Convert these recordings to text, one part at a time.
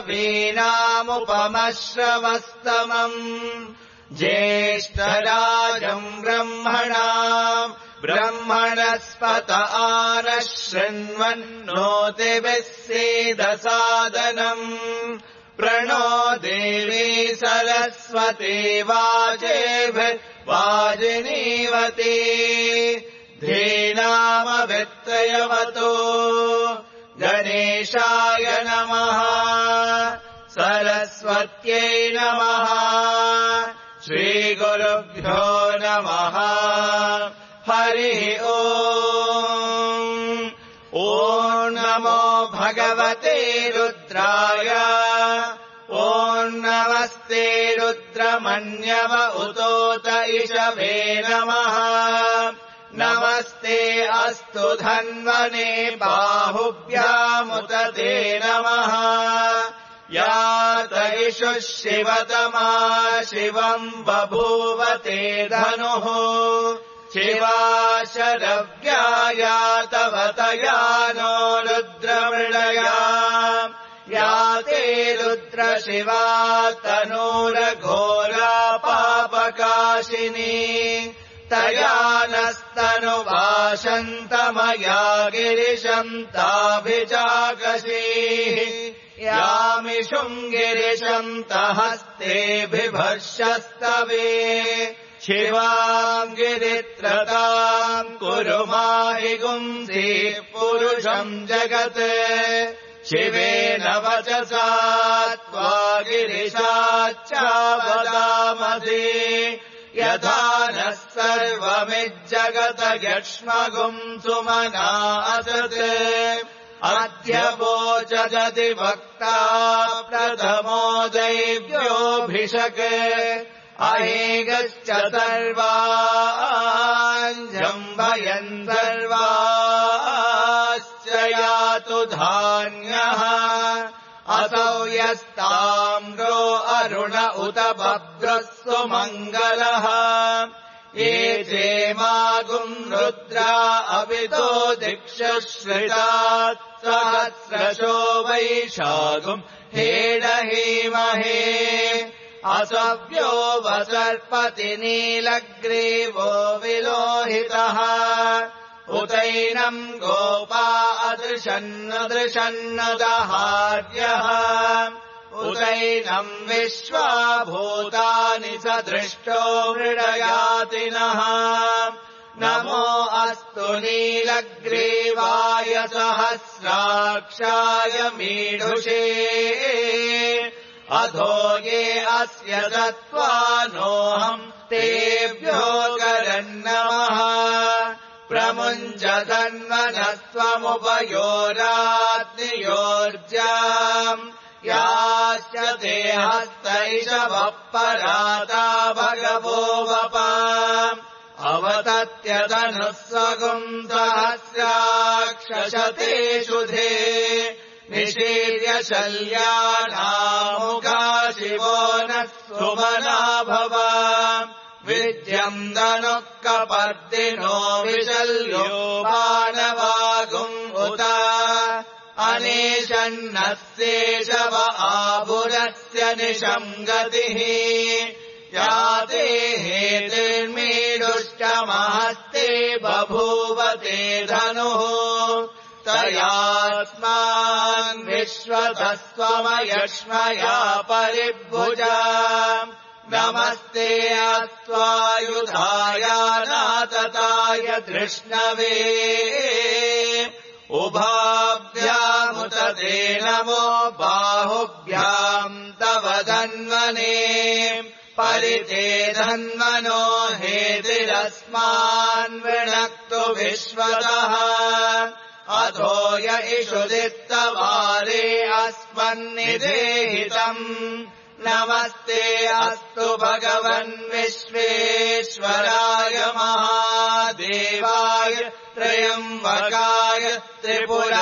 वीणामुपमश्रवस्तमम् ज्येष्ठराजम् ब्रह्मणस्पत आनः शृण्वन्नोतिभिः सीदसादनम् प्रणो देवी सरस्वती वाजिनीवती धीनामवित्रयवतो गणेशाय नमः सरस्वत्यै नमः श्रीगुरुभ्यो नमः हरिः ओम् ॐ नमो भगवते रुद्राय ॐ नमस्ते रुद्रमन्यव उतोत इषवे नमः नमस्ते अस्तु धन्वने बाहुभ्यामुत ते नमः यात इषुः शिवतमा शिवम् बभूव ते धनुः शिवा शरव्या यातवतया नो रुद्रमृळया या ते रुद्रशिवा तनूरघोरा पापकाशिनी तया नस्तनुवाशन्तमया गिरिशम् ताभिजागसीः यामिषुम् गिरिशम् तहस्तेभिभर्षस्तवे शिवाम् गिरित्रताम् कुरु माहि गुंसीः पुरुषम् जगत् शिवेन वचसा त्वा गिरिशाच्चावदामसि यथा नः सर्वमिज्जगत यक्ष्मगुम् सुमना असत् अद्य वोचजति वक्ता प्रथमो दैव्योऽभिषक् अहेगश्च सर्वाञ्जम्भयन् सर्वाश्च यातु धान्यः असौ यस्ताम्रो अरुण उत बभ्रः सुमङ्गलः ये चेमागुम् रुद्रा अविदो दिक्षुश्रितात् सहस्रशो वैशागुम् हेडहीमहे असव्यो वसर्पति नीलग्रीवो विलोहितः उतैनम् गोपा अदृशन्नदृशन्नदहार्यः उतैनम् विश्वा भूतानि स दृष्टो मृडयातिनः नमो अस्तु नीलग्रीवाय सहस्राक्षाय मीढुषे अधो ये अस्य दत्त्वानोऽहम् तेभ्यो करन्नमः प्रमुञ्चधन्वनस्त्वमुपयोराग्नियोर्जाम् याश्च ते हस्तैषवः पराता भगवो वपा अवतत्यदनुः स्वगुम् सहस्राक्षशते शुधे निशीर्य शल्यानामुगा शिवो नः सुमना भव विद्यम् दनुः कपर्दिनो विशल्यो बाणवागुम् उत अनेशन्नस्येषव आभुरस्य निशम् गतिः याते हेतिर्मीडुष्टमहस्ते बभूव ते धनुः तयास्मान् विश्वतस्त्वमयक्ष्मया परिभुजा नमस्ते अस्त्वायुधाय नातताय धृष्णवे उभाभ्यामुत ते नमो बाहुभ्याम् तव धन्वने परिते धन्वनो हेतिरस्मान् वृणक्तु विश्वतः अधो य इषुदित्तवारे अस्मन्निदेहितम् नमस्ते अस्तु भगवन् विश्वेश्वराय महादेवाय त्र्यम्बकाय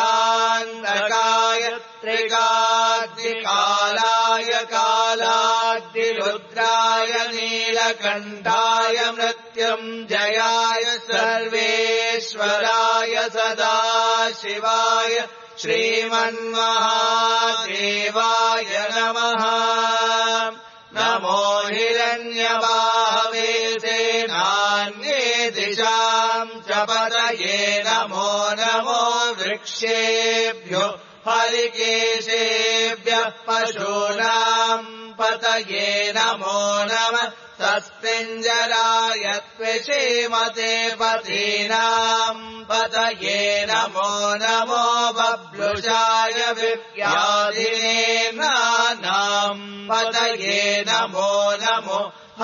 त्रिपुरान्तकाय त्रिकाग्निकालाय कालाय वाग्निरुद्राय नीलकण्ठाय मृत्युञ्जयाय सर्वेश्वराय सदाशिवाय श्रीमन्महादेवाय नमः। नमो हिरण्यबाहवे सेनान्ये दिशाम् च पतये नमो नमो वृक्षेभ्यो हरिकेशेभ्यः पशूनाम् पतये नमो नमः। तस्मिञ्जराय त्विषीमते पतीनाम् पतये नमो नमो बभ्लुषाय विव्याधिनेनाम् पतये नमो नमो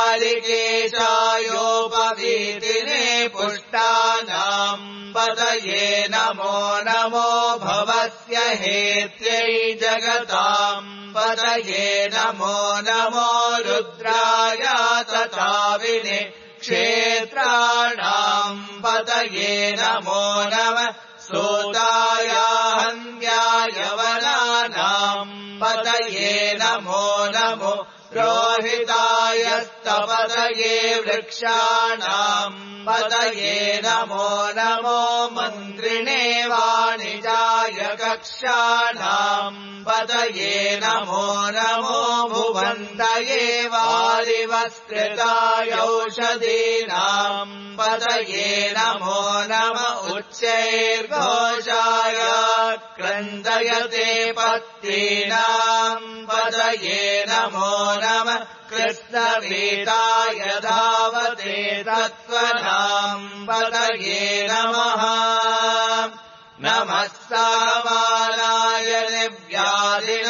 हरिकेशायोपवीतिने पुष्टानाम् पतये नमो नमो भवस्य हेत्यै जगताम् पतये नमो नमो रुद्राय तथाविने क्षेत्राणाम् पतये नमो नमः। सूताय हन्त्याय वनानाम् पतये नमो नमो रोहिताय स्तपतये वृक्षाणाम् पतये नमो नमो मन्त्रिणे वाणिजाय कक्षाणाम् पतये नमो नमो भुवन्तये वारिवस्कृताय औषधीनाम् पतये नमो नम उच्चैर्घोषाय क्रन्दयते पत्नीनाम् पतये नमो नमः। कृष्णवीताय धावते तत्त्वनाम् पतये नमः। नमः सामानाय निर्व्याधिन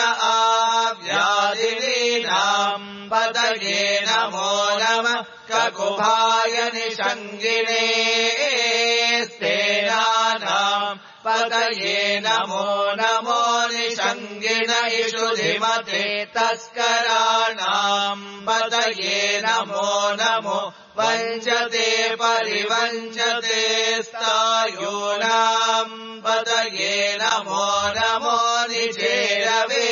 आव्याधिनीनाम् पतये नमो नमः। ककुभाय निषङ्गिने स्तेनानाम् पतये नमो नमो निषङ्गिन इषुधिमते तस्कराणाम् पतये नमो नमो वञ्चते परिवञ्चते स्थायूनाम् पतये नमो नमो निचेरवे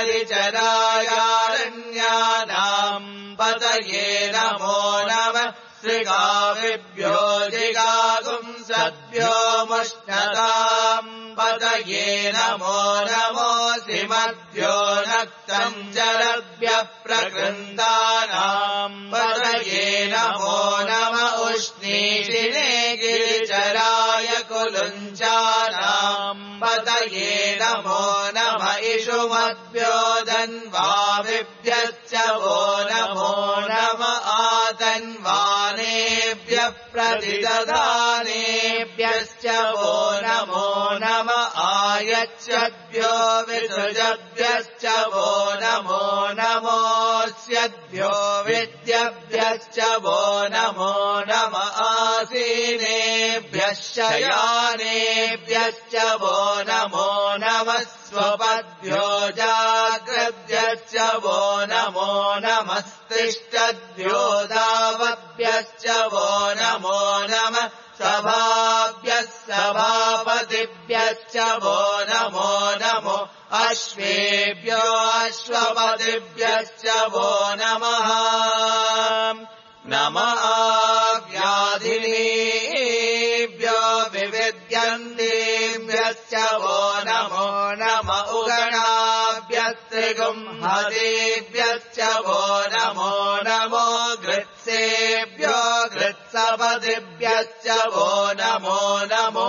परिचरायारण्यानाम् पतये नमो नमः। श्रीगाविभ्यो जिगागुंसद्भ्यो मुष्णताम् पतये नमो नमो श्रीमद्भ्यो नक्तञ्जलभ्यः प्रकृन्दानाम् पतये नमो नम उष्णीषिणे गिरिचराय कुलुञ्चानाम् पतये नमो नम इषुमद्भ्यो धन्वाविभ्यश्च वो नमो नम आतन्वानेभ्यः प्रतिदधानेभ्यश्च वो नमो नम आयच्छद्भ्यो विसृजभ्यश्च वो नमो नमोऽस्यद्भ्यो विद्यभ्यश्च वो नमो नम आसीनेभ्यः शयानेभ्यश्च वो नमो नमः। स्वपद्भ्यो जाग्रद्भ्यश्च वो नमो नमस्तिष्ठद्भ्यो दावभ्यश्च वो नमो नमः। सभाभ्यः सभापतिभ्यश्च वो नमो नमो अश्वेभ्यो अश्वपतिभ्यश्च वो नमः। नमः व्याधिनीभ्यो विविद्यन्तेभ्यश्च वो नमो नम उगणाभ्यः त्रिगुंहतेभ्यश्च वो नमो नमो घृत्सेभ्यो घृत्सपतिभ्यश्च वो नमो नमो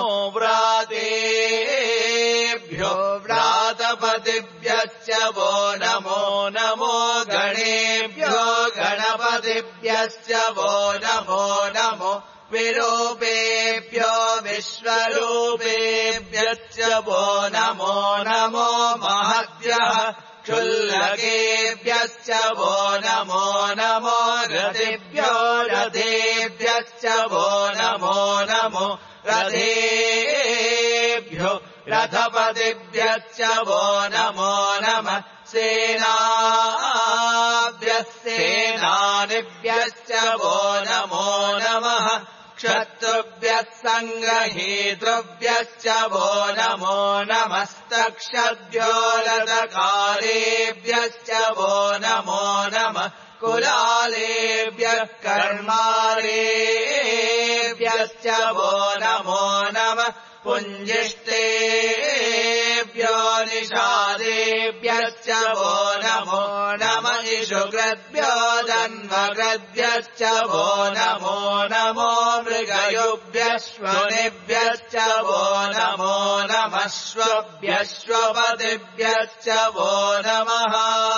व्रातेभ्यो व्रातपतिभ्यश्च वो नमो नमो गणेभ्यो गणपतिभ्यश्च वो नमो नमो विरूपेभ्यो विश्वरूपेभ्यश्च वो नमो नमो महद्भ्यः क्षुल्लकेभ्यश्च वो नमो नमो रथेभ्यो रथेभ्यश्च वो नमो नमो रथेभ्यो रथपतिभ्यश्च वो नमो नमः। सेनाभ्यः सेनानिभ्यश्च वो नमो नमः। क्षत्रुभ्यः सङ्ग्रहीतृभ्यश्च वो नमो नमस्तक्षद्भ्यो रथकारेभ्यश्च वो नमो नमः। कुलालेभ्यः कर्मारेभ्यश्च वो नमो नमः पुञ्जिष्टेभ्यो निषादेभ्यश्च वो नमो नमः इषुकृद्भ्यो जन्मकृद्भ्यश्च वो नमो नमो मृगयुभ्यश्वनिभ्यश्च वो नमो नमः श्वभ्यश्वपतिभ्यश्च वो नमः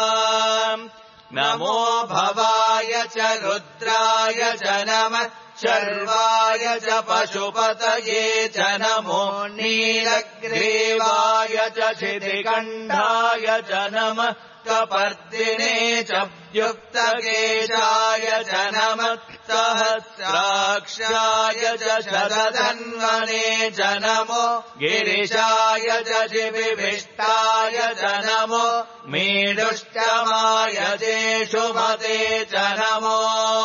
नमो भवाय च रुद्राय च नमः शर्वाय च पशुपतये च नमो नीलग्रीवाय च शितिकण्ठाय च नमः कपर्दिने च व्युक्तकेशाय च नमः सहस्राक्षाय च शतधन्वने च नमो गिरिशाय च शिविभिष्टाय च नमो मेढुष्टमाय चेषुमते च नमो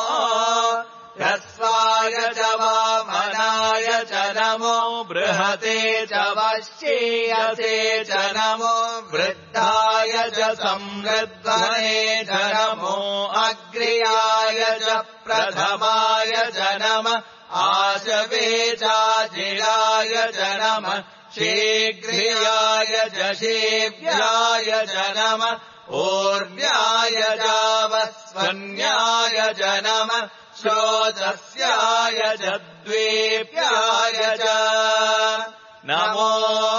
ह्रस्वाय च वामनाय च नमो बृहते च वश्येयसे च नमो वृद्धाय च संवृद्धने च नमो अग्र्याय च प्रथमाय च नमः आशवे चाजिराय च नमः शीघ्रियाय च शीघ्राय च नमः ऊर्व्याय चावस्वन्याय च नमः श्रोतस्याय च द्वेप्याय च नमो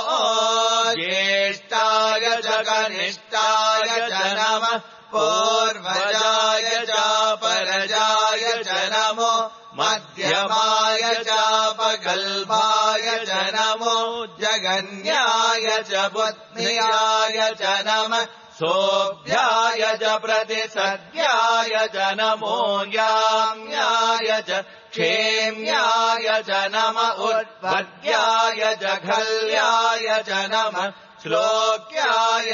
ज्येष्ठाय च कनिष्ठाय च नमः पूर्वजाय चापरजाय च नमो मध्यमाय चापगल्भाय च नमो जगन्याय च बुद्ध्याय च नमः सोऽभ्याय च प्रतिसद्याय च नमो याम्याय च क्षेम्याय च नमः उत्पद्याय च खल्याय च नमः श्लोक्याय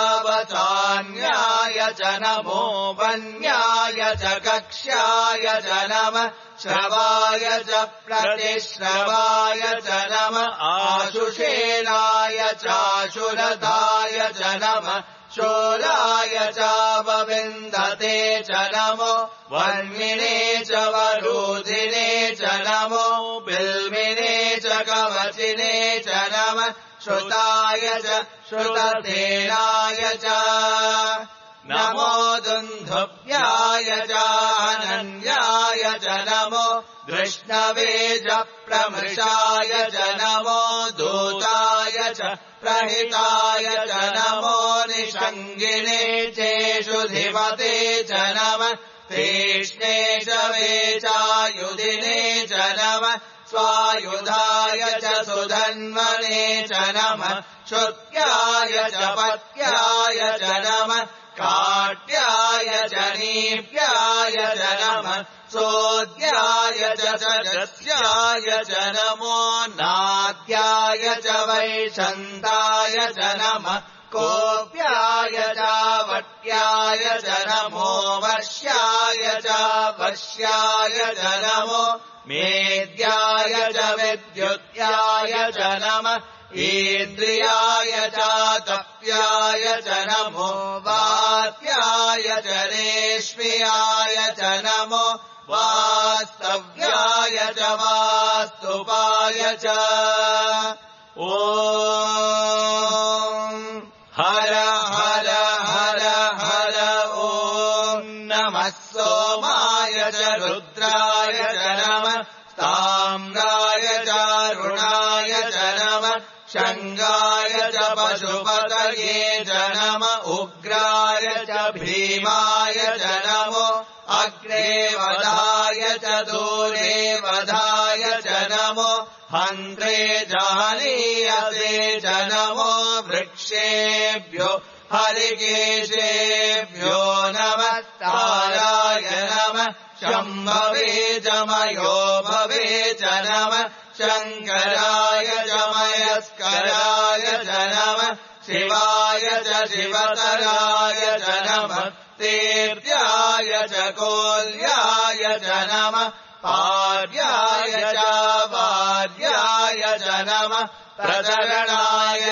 चावसान्याय च नमो वन्याय च कक्ष्याय च नमः श्रवाय च प्रतिश्रवाय च नमः आशुषेणाय चाशुरदाय च नमः शोलाय चावविन्दते च नमो वर्मिणे च वरोधिने च नमो बिल्मिने च कवचिने च नमः श्रुताय च श्रुतसेनाय च नमो दुन्धुभ्याय चानन्याय च नमो कृष्णवे च प्रमृषाय च नमो दूताय च प्रहिताय च नमो निषङ्गिणे चेषुधिपते च नमः तीक्ष्णे च वेचायुधिने च नमः स्वायुधाय च सुधन्वने च नमः श्रुत्याय च पत्याय च नमः काट्याय च नीप्याय च नमः सोद्याय च सदस्याय च नमो नाद्याय च वैशन्ताय च नमः कोप्याय च वट्याय च नमो वश्याय च वश्याय च नमो मेद्याय च विद्युत्याय च नमः इन्द्रियाय च तप्याय च नमो वात्याय च रेश्म्याय च नमो वास्तव्याय च वास्तुपाय च ॐ हर हर हर हर ॐ नमः सोमाय च रुद्राय च नमः ताम्राय चारुणाय च नमः शङ्गाय च पशुपतये च नमः उग्राय च भीमाय च नमो अग्रे वधाय च दूरे वधाय च नमो हन्त्रे जानीयसे च नमो वृक्षेभ्यो हरिकेशेभ्यो नमः ताराय नमः शम्भवे च मयो भवे च नमः शङ्कराय च मयस्कराय च नमः शिवाय च शिवतराय च नमः तीर्थ्याय च कोल्याय च नमः पार्याय च वार्याय च नमः प्रतरणाय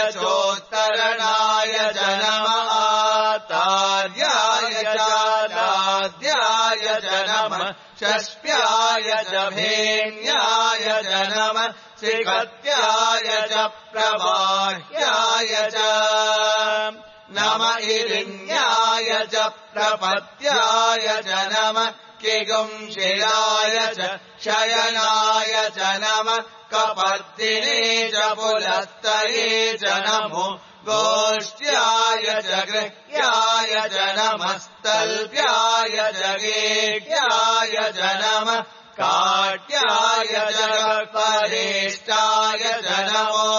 चोत्तरणाय च नमः आतार्याय च नाद्याय नमः षष्प्याय च भेन्याय च नमः श्रीकत्याय च प्रवाह्याय च नम इरिण्याय च प्रपत्याय च नमः किगुंशिलाय च शयनाय च नमः कपर्दिने च पुलस्तये च नमो गोष्ट्याय च गृह्याय च नमस्तल्प्याय च गेह्याय च नमः काट्याय च परेष्टाय च नमो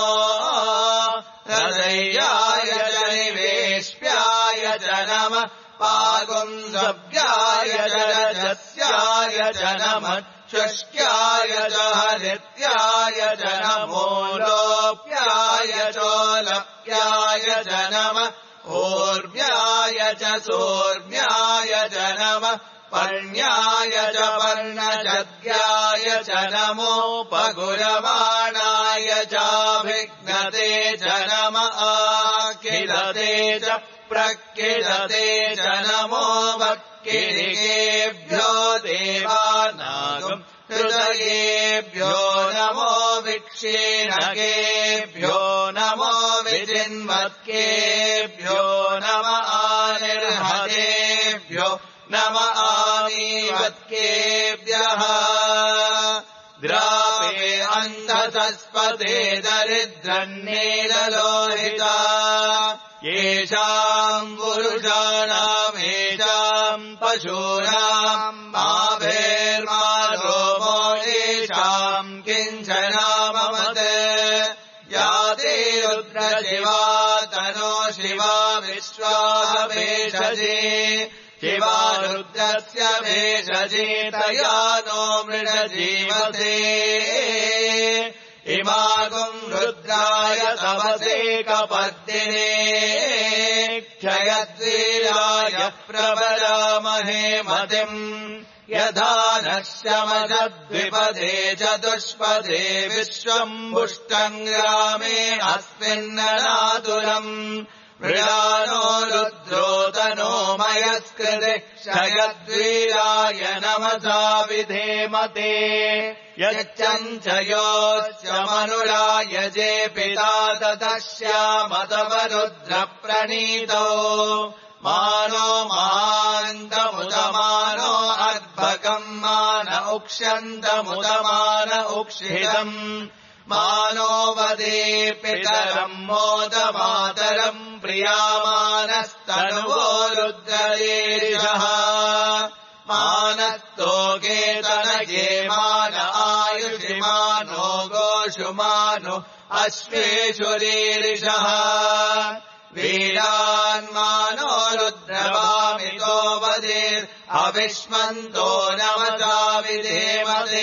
हृदयाय च निवेश्याय च नमः पागुंसव्याय च रजस्याय च नमः शुष्क्याय च हरित्याय च नमो लोप्याय चोलप्याय च नमः ऊर्व्याय च सोर्व्याय च नमः पर्ण्याय च पर्णचद्याय च नमोपगुरवाणाय चाभिघ्नते च नमः आखिलते च प्रकिलते च नमो वक्किरिकेभ्यो देवानागम् हृदयेभ्यो नमो विक्षीणकेभ्यो नमो विजिन्वत्केभ्यो नम आनिर्हतेभ्यो नम आमीवत्केभ्यः द्रापे अन्धसस्पते दरिद्रन्नीललोहिता येषाम् पुरुषाणामेषाम् पशूनाम् माभेर्मारोमो येषाम् किञ्चनाममते या ते रुद्रशिवा तनो शिवा विश्वाभेषजे शिवा रुद्रस्य भेषजे तया नो मृडजीवते इमागुम् रुद्राय तवसे कपर्दिने क्षयद्वीराय प्रबलामहे मतिम् यथा नः शमजद्विपदे चतुष्पदे विश्वम्भुष्टम् ग्रामे अस्मिन्ननातुरम् मृडानो रुद्रोतनो मयस्कृते क्षयद्वीराय नमसा विधेमते यच्चञ्चयोश्च मनुराय जे पिता ततः श्यामतव रुद्रप्रणीतो मानो महान्तमुदमानो अर्भकम् मान उक्ष्यन्तमुदमान उक्षितम् मानो वदे पितरम् मोदमातरम् प्रियामानस्तनुवो रुद्ररीरिषः मानस्तोकेतनये मान आयुषिमानो गोषुमानो अश्वेषु रीरिषः वीरान्मानो रुद्रभामितो वदेर्अविष्मन्तो नमसा विधेमते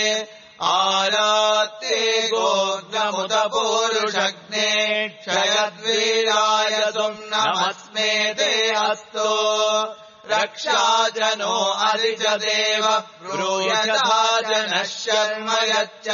आरात्ते गोग्नमुत पूरुषग्ने क्षयद्वीराय सुम्नमस्मे ते अस्तु रक्षाजनो अरिजदेव ब्रूयता जनः शर्म यच्च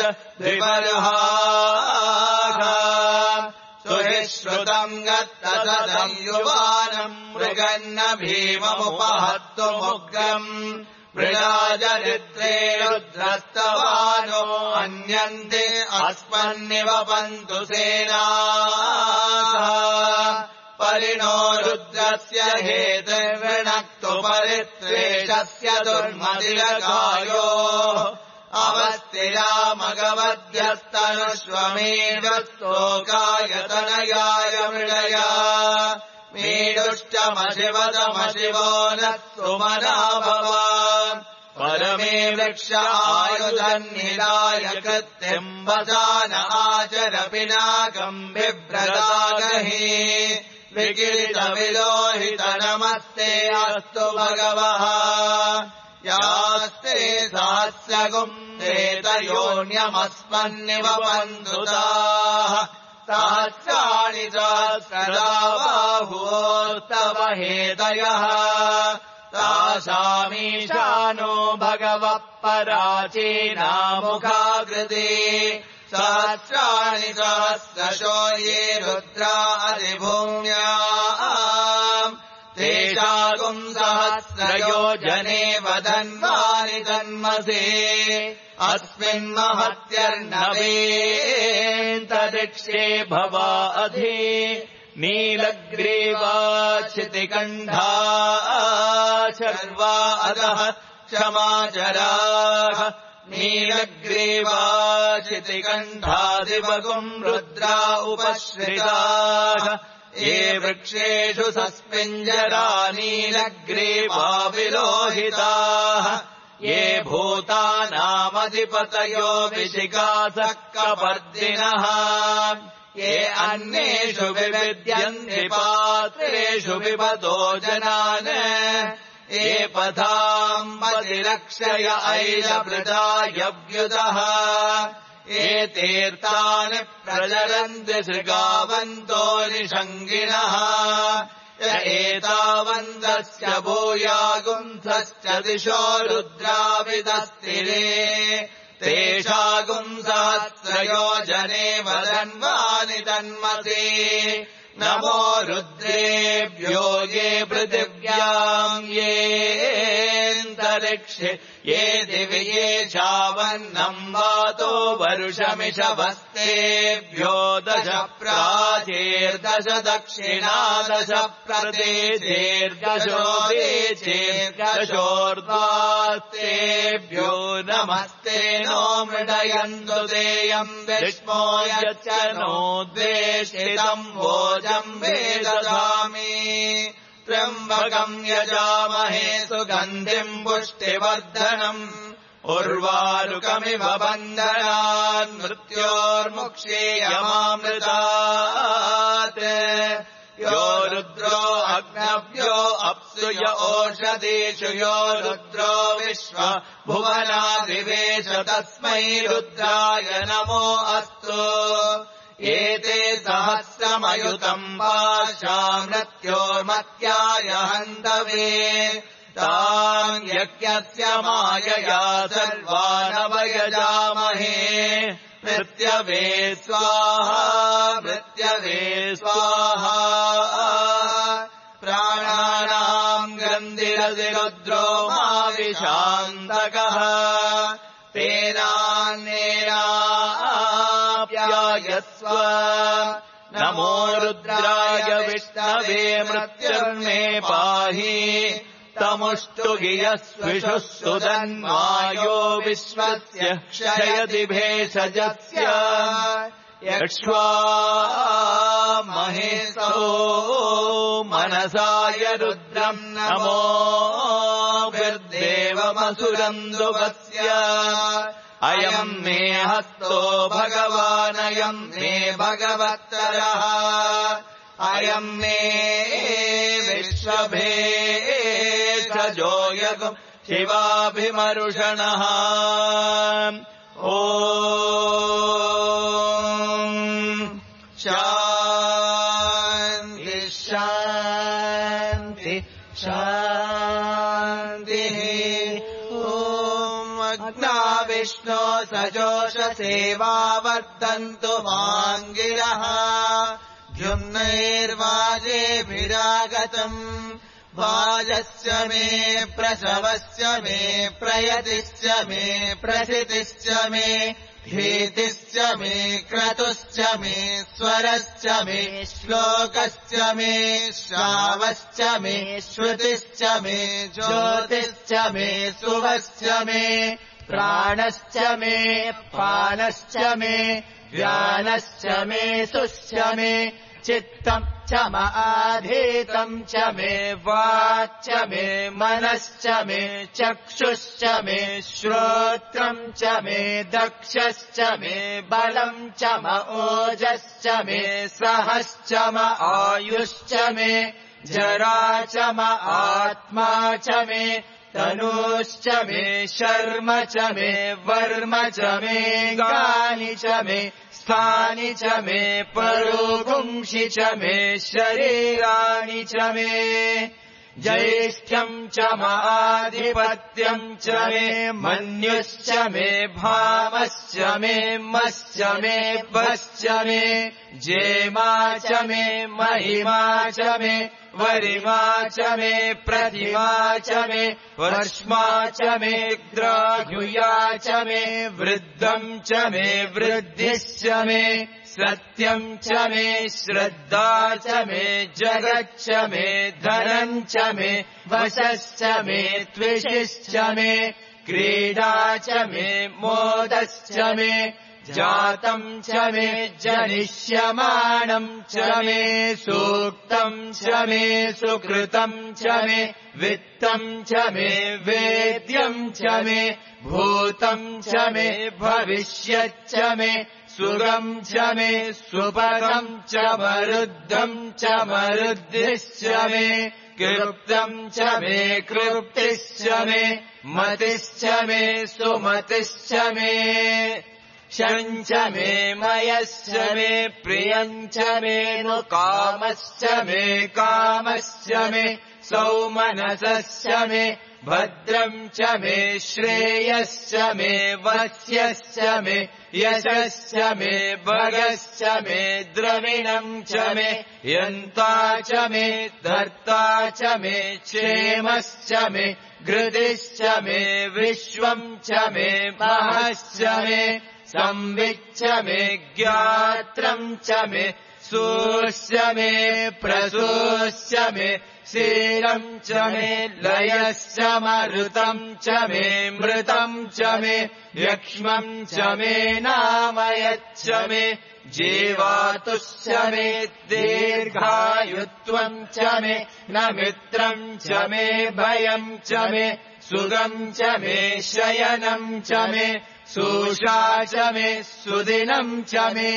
द्विबर्हाः सुहिश्रुतम् गत्ततम् युवानम् मृगन्न भीममुपहत्तुमुग्रम् मृडाजरित्रे रुद्रस्तवानो अन्यन्ते अस्मन्निवपन्तु सेनाः परिणो रुद्रस्य हेतुर्वृणक्तु परित्रेषस्य दुर्मतिलकायो अवस्थिरामगवद्भ्यस्तनुष्वमेढस्तोकायतनयाय मृडया मीडुष्टमशिवदमशिवो नः सुमना भवान् परमे वृक्ष आयुधन्निलाय कृत्यम् वदान आचर पिनाकम् बिभ्रदागहि विकिरितविलोहित नमस्ते अस्तु भगवः यास्ते सहस्रगुम् एतयोऽन्यमस्मन्निवपन्तुताः सहस्राणि सहस्रदा बाहुस्तव हेतयः तासामीशानो भगवः पराचीनामुखाकृते सहस्राणि सहस्रशो ये रुद्रा अधिभूम्याम् तेषागुम् सहस्रयोजने वदन्वा तन्वानि तन्मसे अस्मिन्महत्यर्नवेऽन्तरिक्षे भवा अधि नीलग्रीवा क्षितिकण्ठा शर्वा अधः क्षमाचराः नीलग्रीवा क्षितिकण्ठादिवगुम् रुद्रा उपश्रिताः ये वृक्षेषु सस्मिञ्जरा नीलग्रीवा विलोहिताः ये भूतानामधिपतयो विशिखासः कपर्दिनः ये अन्येषु विविद्यन्ति पात्रेषु विपदो जनान् ये पथाम्बतिरक्षय ऐलभृतायव्युतः ये तीर्थानि प्रचरन्ति शृगावन्तो निषङ्गिणः एतावन्तस्य भूयागुंसश्च दिशो रुद्राविदस्तिरे तेषागुंसहस्रयोजने वदन्वानि तन्मसे नमो रुद्रेभ्यो ये पृथिव्याम् येऽन्तरिक्षे ये दिवि ये चावन्नम् वातो वरुषमिषवस्तेभ्यो दश प्राचेर्दश दक्षिणा दश प्रदेशेर्दशो देशेर्दशोर्ध्वास्तेभ्यो नमस्ते नो मृडयन्तु देयम् विष्मो यच्च नो द्वेष्टितम् वोजम् वेदधामि त्र्यम्बकम् यजामहे सुगन्धिम् पुष्टिवर्धनम् उर्वारुकमिव बन्धनान् मृत्योर्मुक्षीयमामृतात् यो रुद्रो अग्नव्यो अप्सु य ओषधीषु यो रुद्रो विश्व भुवनादिवेश तस्मै रुद्राय नमो अस्तु एते सहस्रमयुतम् पाशा मृत्योर्मत्याय हन्तवे तान् यज्ञस्य मायया सर्वानवयजामहे मृत्यवे स्वाहा मृत्यवे स्वाहा प्राणानाम् ग्रन्थिरधिरुद्रो माविशान्तकः तेनान्येनाप्यायस्व नमो रुद्राय विष्णवे मृत्युर्मे पाहि तमुष्टुगियस्विषुः सुदन्वायो विश्वस्य क्षयति भेषजस्य यक्ष्वा महेशो मनसाय रुद्रम् नमो विर्देवमसुरन्दुवस्य अयम् मे हस्तो भगवानयम् मे भगवत्तरः अयम् मे विश्वभेषजो यगुम् शिवाभिमरुषणः ॐ शान्ति शान्ति शान्तिः ॐ अग्नाविष्णो सजोषसेवावर्धन्तु माङ्गिरः द्युम्नैर्वाजेभिरागतम् वाजस्य मे प्रसवस्य मे प्रयतिश्च मे प्रसितिश्च मे धीतिश्च मे क्रतुश्च मे स्वरश्च मे श्लोकश्च मे श्रावश्च मे श्रुतिश्च मे ज्योतिश्च मे सुवश्च मे प्राणश्च मे पानश्च मे व्यानश्च मे सुश्च मे चित्तम् च आधीतम् च मे वाक् च मे मनश्च मे चक्षुश्च मे श्रोत्रम् च मे दक्षश्च मे बलम् च ओजश्च मे सहश्च आयुश्च मे जरा च आत्मा च मे तनूश्च मे शर्म च मे वर्म च मे गानि च मे स्थानि च मे परोगुंषि च मे शरीराणि च मे ज्येष्ठ्यम् च आधिपत्यम् च मे मन्युश्च मे भामश्च मे मश्च मे भश्च मे जेमा च मे महिमा च मे वरिमा च मे प्रतिमा च मे वर्ष्मा च मे ग्राह्युया च मे वृद्धम् च मे वृद्धिश्च मे सत्यम् च मे श्रद्धा च मे जगच्च मे धनम् च मे वशश्च मे त्विषिश्च मे क्रीडा च मे मोदश्च मे जातम् च मे जनिष्यमाणम् च मे सूक्तम् च मे सुकृतम् च मे वित्तम् च मे वेद्यम् च मे भूतम् च मे भविष्यच्च मे सुगम् च मे सुपदम् च मरुद्धम् च मरुद्धिश्च मे कृप्तम् च मे कृप्तिश्च मे मतिश्च मे सुमतिश्च मे शम् च मे मयश्च मे प्रियम् च मे नु कामश्च मे कामश्च मे सौमनसश्च मे भद्रम् च मे श्रेयश्च मे वस्यश्च मे यशश्च मे भगश्च मे द्रविणम् च मे यन्ता च मे धर्ता च मे क्षेमश्च मे घृतिश्च मे विश्वम् च मे महश्च मे संविच्च मे ज्ञात्रम् च मे सूश्च मे प्रसूश्च मे शीलम् च मे लयश्च मरुतम् च मे मृतम् च मे यक्ष्मम् च मे नामयच्च मे जीवातुश्च मे दीर्घायुत्वम् च मे न मित्रम् च मे भयम् च मे सुगम् च मे शयनम् च मे सूषा च मे सुदिनम् च मे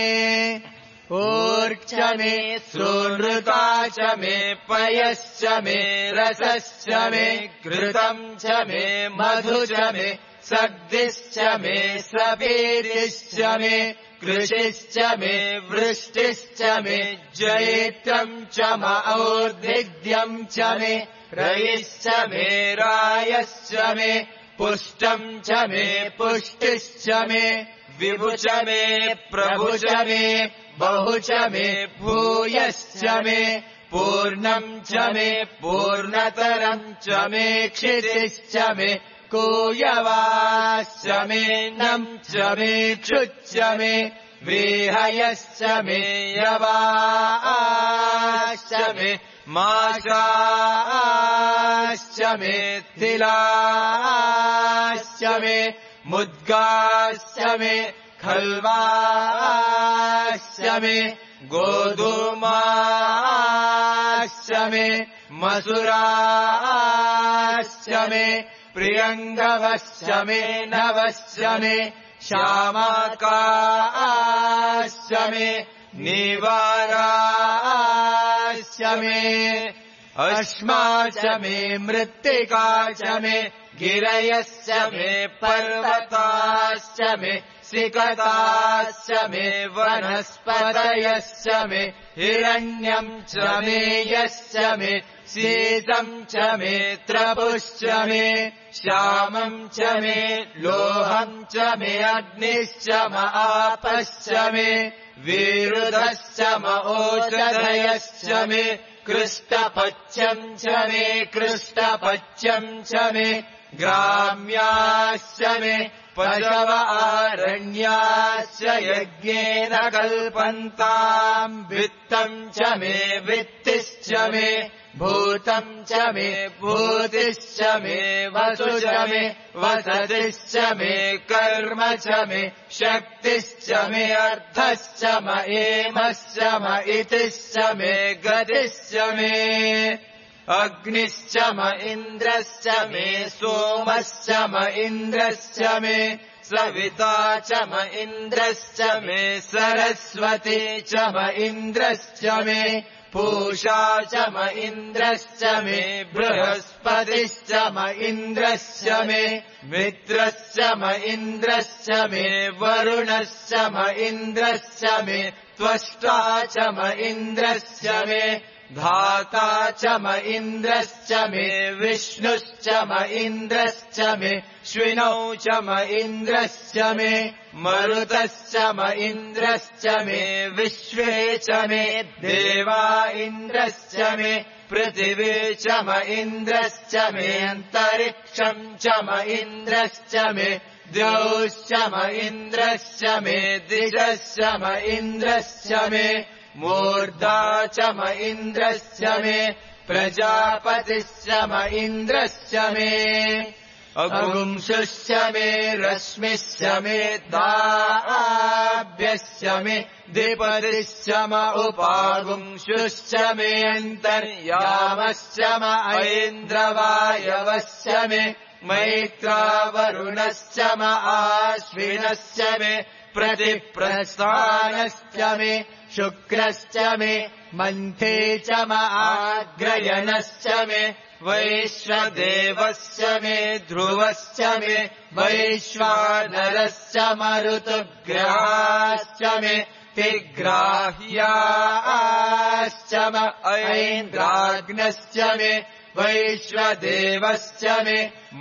ऊर्क्ष मे सुनृता च मे पयश्च मे रसश्च मे घृतम् च मे मधु च मे सग्धिश्च मे सपीतिश्च मे कृषिश्च मे वृष्टिश्च मे जैत्रम् च और्धिद्यम् च मे रयिश्च मे रायश्च मे पुष्टम् च मे पुष्टिश्च मे विभु च मे प्रभु च मे बहु च मे भूयश्च मे पूर्णम् च मे पूर्णतरम् च मे क्षितिश्च मे कूयवाश्च मे नम् च मे क्षुच्च मे विहयश्च मे यवाश्च मे माशाश्च मे तिलाश्च मे मुद्गाश्च मे खल्वाश्च मे गोधूमाश्च मे मसुराश्च मे प्रियङ्गवश्च मे नवश्च मे श्यामाकाश्च मे नीवाराश्च मे अश्मा च मे मृत्तिका च मे गिरयश्च मे पर्वताश्च मे सिकताश्च मे वनस्पतयश्च मे हिरण्यम् च मे यश्च मे शीतम् च मे त्रपुश्च मे श्यामम् च मे लोहम् च मे अग्निश्च म आपश्च मे विरुधश्च म ओषधयश्च मे कृष्टपच्यम् च मे कृष्टपच्यम् च मे ग्राम्याश्च मे पशव आरण्याश्च यज्ञेन कल्पन्ताम् वित्तम् च मे वित्तिश्च मे भूतम् च मे भूतिश्च मे वसु च मे वसतिश्च मे कर्म च मे शक्तिश्च मे अर्थश्च म एमश्च म इतिश्च मे गतिश्च मे अग्निश्च म इन्द्रश्च मे सोमश्च म इन्द्रश्च मे सविता च म इन्द्रश्च मे सरस्वती च म इन्द्रश्च मे पूषा च म इन्द्रश्च मे बृहस्पतिश्च म इन्द्रश्च मे मित्रश्च म इन्द्रश्च मे वरुणश्च म इन्द्रश्च मे त्वष्टा च म इन्द्रश्च मे धाता च म इन्द्रश्च मे विष्णुश्च म इन्द्रश्च मे श्विनौ च म इन्द्रश्च मे मरुतश्च म इन्द्रश्च मे विश्वे च मे देवा इन्द्रश्च मे पृथिवी च म इन्द्रश्च मे अन्तरिक्षम् च म इन्द्रश्च मे द्यौश्च म इन्द्रश्च मे दिशश्च म इन्द्रश्च मे मूर्धा च म इन्द्रश्च मे प्रजापतिश्च म इन्द्रश्च मे अगुंसुश्च मे रश्मिश्च मे दाभ्यश्च मे द्विपतिश्च म उपागुंसुश्च मे अन्तर्यामश्च म ऐन्द्रवायवश्च मे मैत्रावरुणश्च म आश्विनश्च मे प्रतिप्रस्थानश्च मे शुक्रश्च मे मन्थे च म आग्रयणश्च मे वैश्वदेवश्च मे ध्रुवश्च मे वैश्वानरश्च मरुतग्राश्च मे तिग्राह्याश्च म ऐन्द्राग्नश्च मे वैश्वदेवश्च मे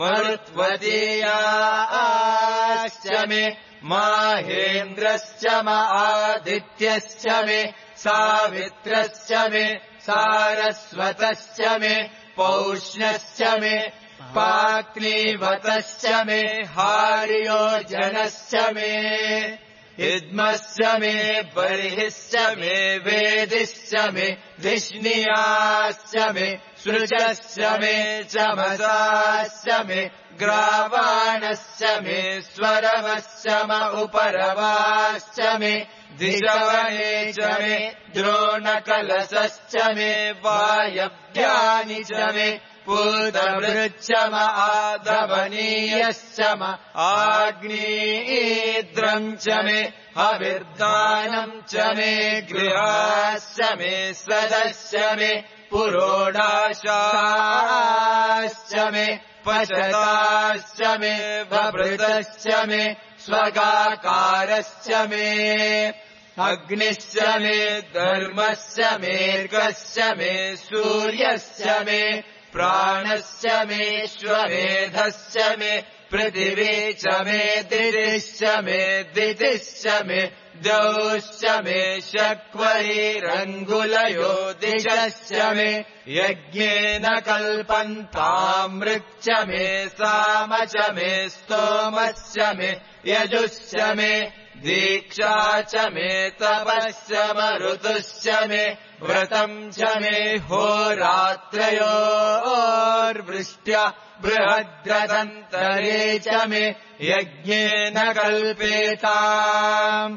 मरुत्वदीयाश्च मे माहेन्द्रश्च म आदित्यश्च मे सावित्रश्च मे सारस्वतश्च मे पौष्णश्च मे पाक्नीवतश्च मे हार्योजनश्च मे इद्मश्च मे बर्हिश्च मे वेदिश्च मे धिष्णियाश्च मे सृजश्च मे चमसाश्च मे ग्रावाणश्च मे स्वरवश्च म उपरवाश्च मे दिशवने च मे द्रोणकलशश्च मे वायव्यानि च मे पूतभृच्च म आधवनीयश्च म आग्नेयीद्रम् च मे हविर्दानम् च मे गृहाश्च मे सदश्च मे पुरोडाशाश्च मे पशताश्च मे बभृतश्च मे स्वगाकारश्च मे अग्निश्च मे धर्मश्च मेर्गश्च मे सूर्यश्च मे प्राणश्च मे श्वमेधश्च मे पृथिवी च मे दितिश्च मे दितिश्च मे द्यौश्च मे शक्वैरङ्गुलयो दिशश्च मे यज्ञेन कल्पन्तामृक् च मे साम च मे स्तोमश्च मे यजुश्च मे दीक्षा च मे तपश्च मरुतुश्च मे व्रतम् च मे होरात्रयोर्वृष्ट्या बृहद्रदन्तरे च मे यज्ञेन कल्पेताम्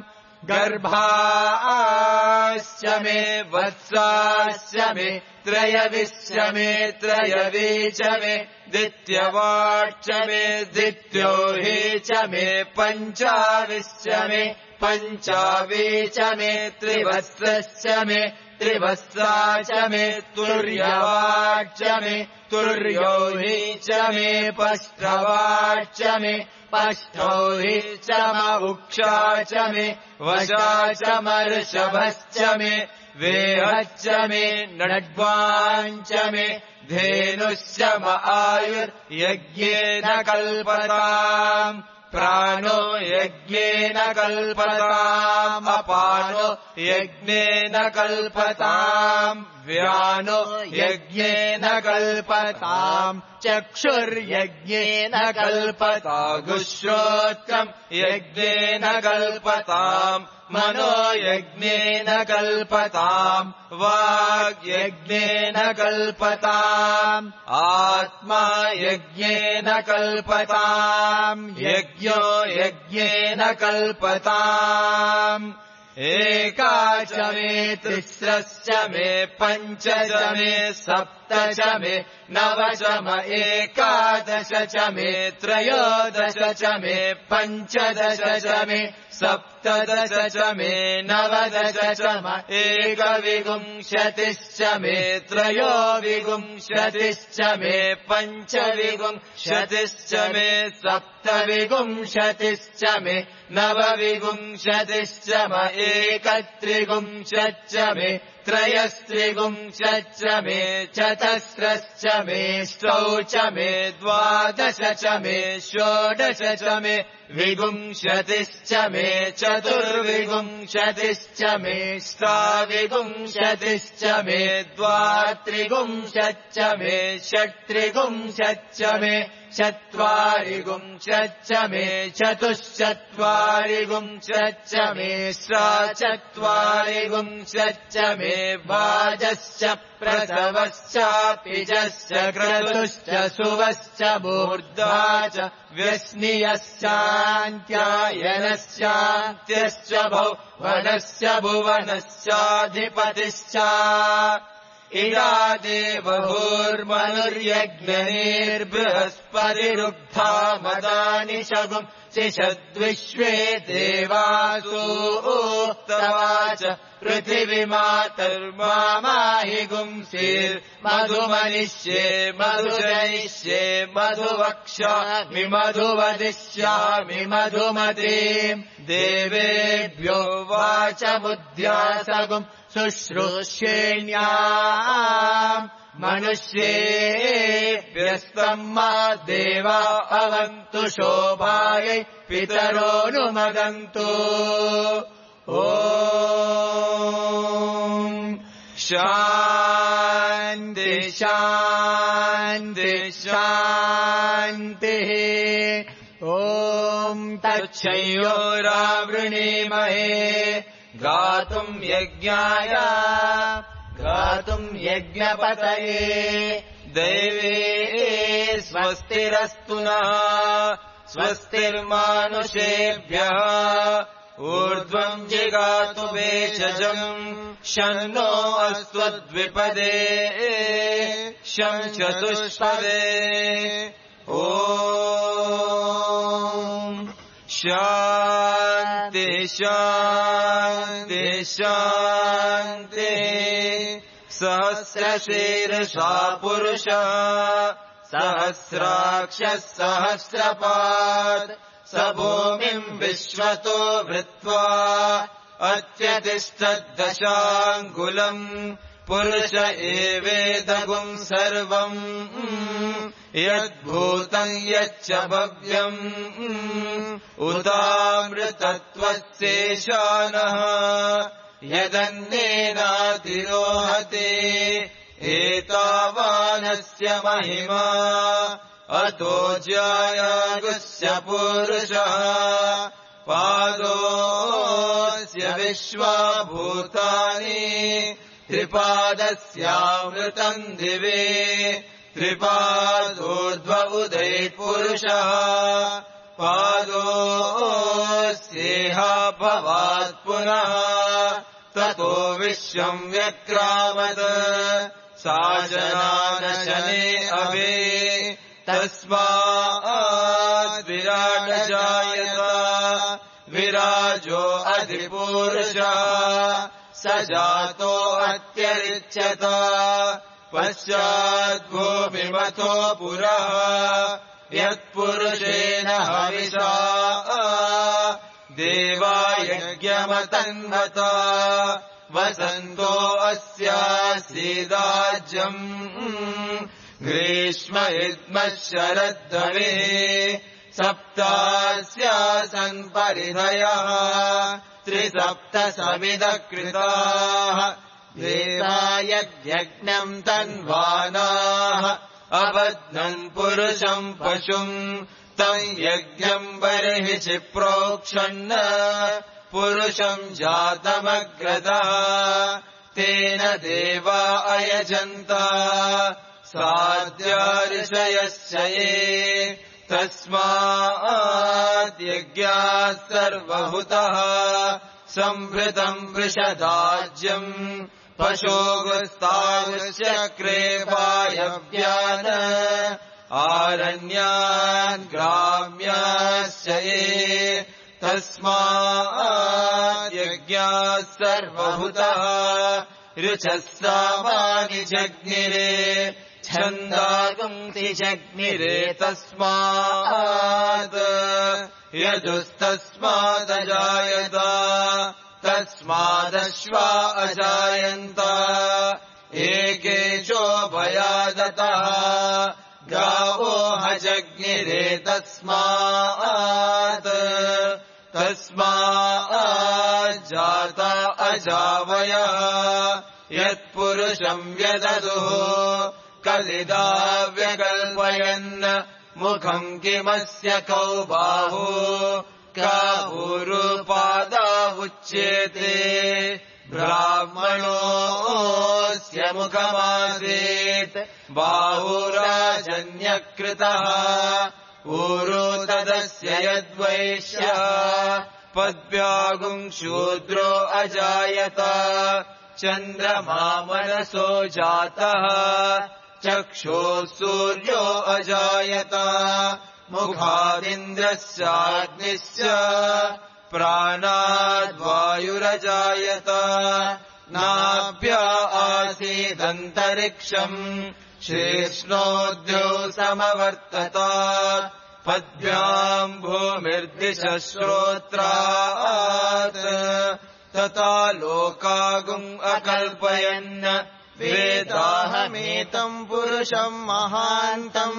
गर्भाश्च मे वत्साश्च मे त्रयविश्च मे त्रयवी च मे दित्यवाट्च मे दित्योहि च मे पञ्चाविश्च मे पञ्चावी च मे त्रिवत्सश्च मे त्रिवत्सा च मे तुर्यवाट्च मे तुर्योहि च मे पष्टवाट्च मे पष्टोहि च म उक्षा च मे वशा च मर्षभश्च मे वेहश्च मे नड्वाञ्च मे धेनुश्च म आयुर्यज्ञेन कल्पताम् प्राणो यज्ञेन कल्पताम् अपानो यज्ञेन कल्पताम् व्यानो यज्ञेन कल्पताम् चक्षुर्यज्ञेन कल्पतागुश्रोत्रम् यज्ञेन कल्पताम् मनो यज्ञेन कल्पताम् वाग्यज्ञेन कल्पताम् आत्मा यज्ञेन कल्पताम् यज्ञो यज्ञेन कल्पताम् एका च मे तिस्रश्च मे पञ्च च मे सप्त च मे नव च म एकादश च मे त्रयोदश च मे पञ्चदश च मे सप्तदश च मे नवदश च म एकविंशतिश्च मे त्रयोविंशतिश्च मे पञ्चविंशतिश्च मे सप्तविंशतिश्च मे नवविंशतिश्च म एकत्रिंशच्च मे त्रयस्त्रिगुंशच्च मे चतस्रश्च मे ष्टौ च मे द्वादश च मे षोडश च मे विगुंशतिश्च मे चतुर्विगुंशतिश्च मे ष्टाविगुंशतिश्च मे द्वात्रिगुंशच्च मे षट्त्रिगुंशच्च मे चत्वारिगुंशच्च मे चतुश्चत्वारिगुंशच्च मे चत्वारिगुंशच्च मे वाजश्च प्रसवश्चापिजश्च क्रतुश्च सुवश्च मूर्धा च व्यस्नियश्चान्त्यायनश्चान्त्यश्च भुवनश्च भुवनश्चाधिपतिश्च इदा देवभूर्मनुर्यज्ञनिर्बृहस्पतिरुग्धा मदानि शगुं शिषद्विश्वे देवासूक्तवाच पृथिवीमातर्माहि गुंसीर्मधुमनिष्ये मधुजनिष्ये मधुवक्ष्यामि मधुवदिष्यामि मधुमतीम् देवेभ्यो वाचमुद्यासगुम् शुश्रूष्येण्याम् मनुष्येभ्यस्तम् मा देवा अवन्तु शोभायै पितरोऽनुमदन्तु ॐ शान्ति शान्ति शान्तिः ॐ तच्छयोरावृणीमहे गातुम् यज्ञाय गातुम् यज्ञपतये दैवे स्वस्तिरस्तु नः स्वस्तिर्मानुषेभ्यः ऊर्ध्वम् जिगातु भेषजम् शन्नो अस्त्वद्विपदे शं चतुष्पदे ॐ शान्ति शान्ति शान्तिः सहस्रशीर्षा पुरुषः सहस्राक्षः सहस्रपात् स भूमिम् विश्वतो वृत्वा अत्यतिष्ठद्दशाङ्गुलम् पुरुष एवेदगुम् सर्वम् यद्भूतम् यच्च भव्यम् उतामृतत्वस्येशानः यदन्नेनातिरोहते एतावानस्य महिमा अतो ज्यायागुस्य पुरुषः पादोऽस्य विश्वाभूतानि त्रिपादस्यामृतम् दिवे त्रिपादोर्ध्व उदयपुरुषः पादोऽस्येह भवात् पुनः ततो विश्वम् व्यक्रामत् सा जनानशने अभे तस्मात् विराट जायत विराजो अधिपुरुषः स जातो अत्यरिच्यत पश्चाद्भूमिमथो पुरः यत्पुरुषेण हविषा देवा यज्ञमतन्वता वसन्तो अस्यासीदाज्यम् ग्रीष्म इद्मः शरद्धवेः सप्तास्यासन् परिधयः त्रिसप्तसमिदः कृताः देवा यद्यज्ञम् तन्वानाः अबध्नन् पुरुषम् पशुम् तम् यज्ञम् बर्हिषि प्रोक्षन् पुरुषम् जातमग्रतः तेन देवा अयजन्त साध्या ऋषयश्च ये तस्मात् यज्ञाः सर्वहुतः संभृतम् वृषदाज्यम् पशोगस्ताश्चक्रे वायव्यान् आरण्यान् ग्राम्याश्च ये तस्मात् यज्ञाः सर्वहुतः ऋचः सामानि जज्ञिरे छन्दागुंसि जज्ञिरे तस्मात् यजुस्तस्मादजायत तस्मादश्वा अजायन्त एकेशोभयादतः गावो हजग्निरे तस्माज्जाता अजावयः यत्पुरुषम् व्यददुः कलिदा व्यकल्पयन् मुखम् किमस्य कौ बाहु काहुरुपादा उच्येते ब्राह्मणोऽस्य मुखमासीत् बाहुराजन्यकृतः ऊरो तदस्य यद्वैश्यः पद्व्यागुम् शूद्रो अजायत चन्द्रमा मनसो जातः चक्षुः सूर्यो अजायत मुखादिन्द्रश्चाग्निश्च प्राणाद्वायुरजायत नाभ्या आसीदन्तरिक्षम् शीर्ष्णोद्यौ समवर्तत पद्भ्याम् भूमिर्दिशः श्रोत्रात् तथा लोकागुम् अकल्पयन् वेदाहमेतम् पुरुषम् महान्तम्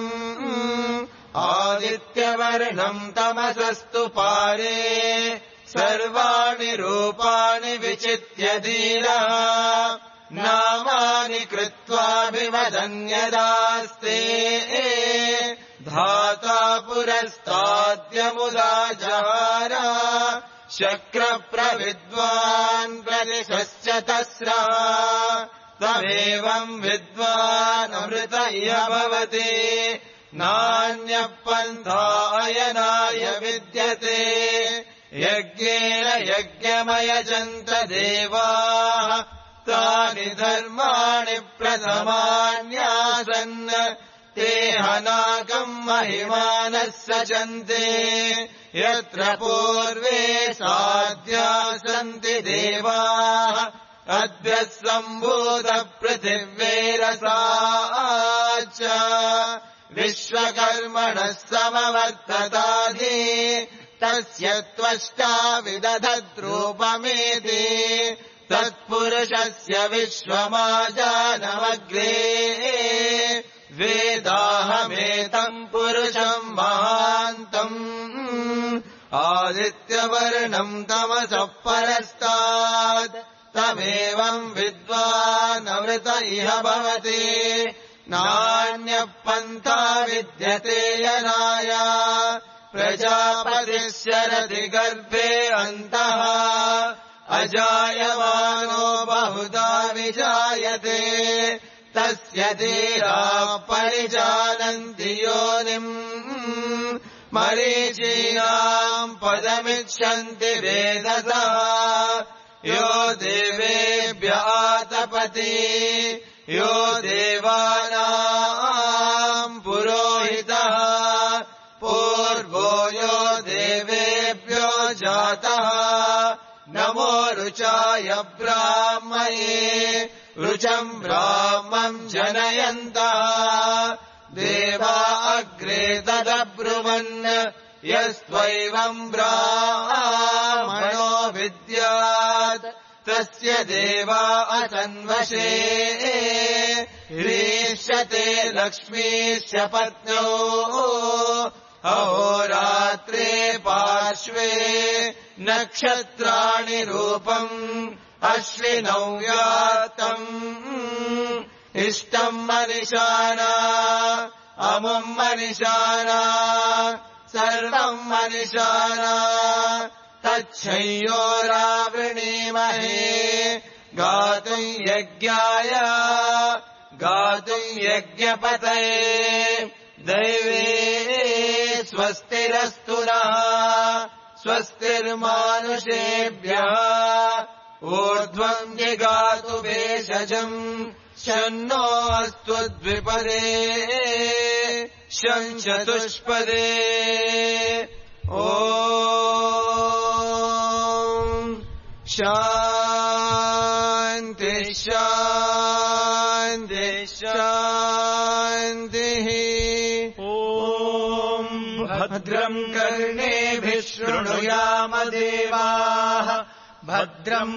आदित्यवर्णम् तमसस्तु पारे सर्वाणि रूपाणि विचित्य धीरः नामानि कृत्वाभिवदन्यदास्ते धाता पुरस्ताद्यमुदा जहार शक्रप्रविद्वान् प्रदिशश्च तस्रः तमेवम् विद्वान् अमृत इह भवति नान्यः पन्था अयनाय विद्यते यज्ञेन यज्ञमयजन्त देवाः तानि धर्माणि प्रथमान्यासन् ते हनाकम् महिमानः सचन्ते यत्र पूर्वे साध्या सन्ति देवाः अद्य सम्भूतपृथिव्यैरसा च विश्वकर्मणः समवर्ततादि तस्य त्वष्टा विदधद्रूपमेति तत्पुरुषस्य विश्वमाजानमग्रे वेदाहमेतम् पुरुषम् महान्तम् आदित्यवर्णम् तमसः परस्तात् तमेवम् विद्वान् अमृत इह भवति नान्यः पन्था विद्यते यनाय प्रजापतिः शरदि गर्भे अन्तः अजायमानो बहुधा विजायते तस्य धीराः परिजानन्ति योनिम् मरीचीनाम् पदमिच्छन्ति वेदसः यो देवेभ्य आतपति यो देवानाम् पुरोहितः पूर्वो यो देवेभ्यो जातः नमो रुचाय ब्राह्मये रुचम् ब्राह्मम् जनयन्तः देवा अग्रे तदब्रुवन् यस्त्वैवम् ब्राह्मणो विद्यात् तस्य देवा असन्वशे ह्रीष्यते लक्ष्मीश्च पत्न्यो अहोरात्रे पार्श्वे नक्षत्राणि रूपम् अश्विनौ व्यात्तम् इष्टम् मनिषाना अमुम् मनिषाना सर्वम् मनिषाना तच्छयोरावृणीमहे गातुम् यज्ञाय गातुम् यज्ञपतये दैवे स्वस्तिरस्तु नः स्वस्तिर्मानुषेभ्यः ऊर्ध्वम् जिगातु भेषजम् शन्नो अस्तु द्विपदे शञ्चतुष्पदे ॐ शान्ति शान्ति शान्तिः ॐ भद्रम् कर्णेभिः शृणुयाम देवाः भद्रम्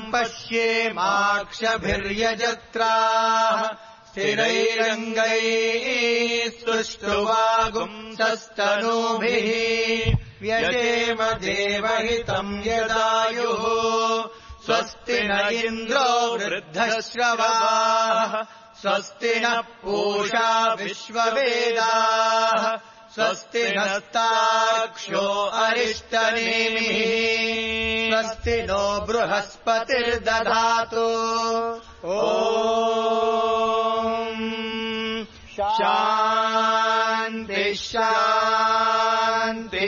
पश्येमाक्षभिर्यजत्राः स्थिरैरङ्गैः सुष्ठुवागुंसस्तनूभिः व्यजेम देवहितम् यदायुः स्वस्ति न इन्द्रो वृद्धश्रवाः स्वस्ति नः पूषा विश्ववेदाः स्वस्ति नस्तार्क्ष्यो अरिष्टनेमिः स्वस्ति नो बृहस्पतिर्दधातु ॐ शान्ति शान्ति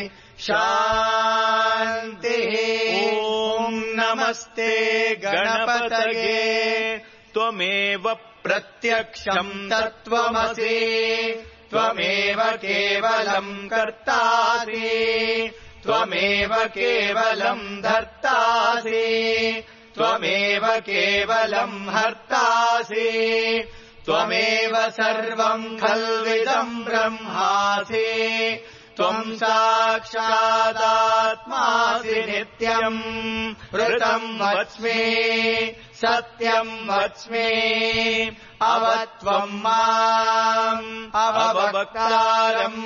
शान्तिः ॐ नमस्ते गणपतये त्वमेव प्रत्यक्षम् तत्त्वमसि त्वमेव केवलम् कर्तासि त्वमेव केवलम् धर्तासि त्वमेव केवलम् हर्तासि त्वमेव सर्वम् खल्विदम् ब्रह्मासि त्वम् साक्षादात्मासि नित्यम् ऋतम् वच्मि सत्यम् वच्मि अवत्वम् माम् अववक्तारम्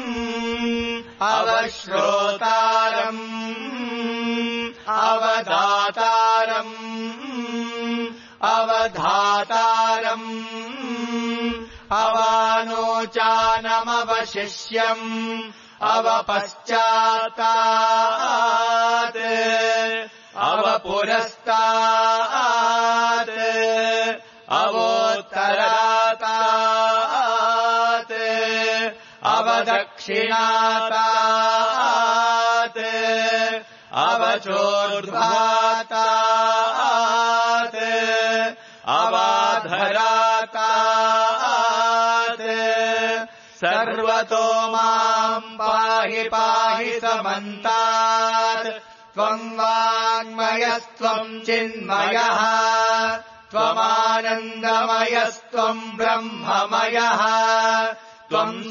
अवश्रोतारम् अवदातारम् अवधातारम् अवानोचानमवशिष्यम् अवपश्चात्तात् अवपुरस्तात् अवोत्तरात् अवदक्षिणात् अवचोर्ध्वात् अवाधरात् सर्वतो माम् पाहि पाहि समन्तात् त्वम् वाङ्मयस्त्वम् चिन्मयः त्वमानन्दमयस्त्वम् ब्रह्ममयः त्वम्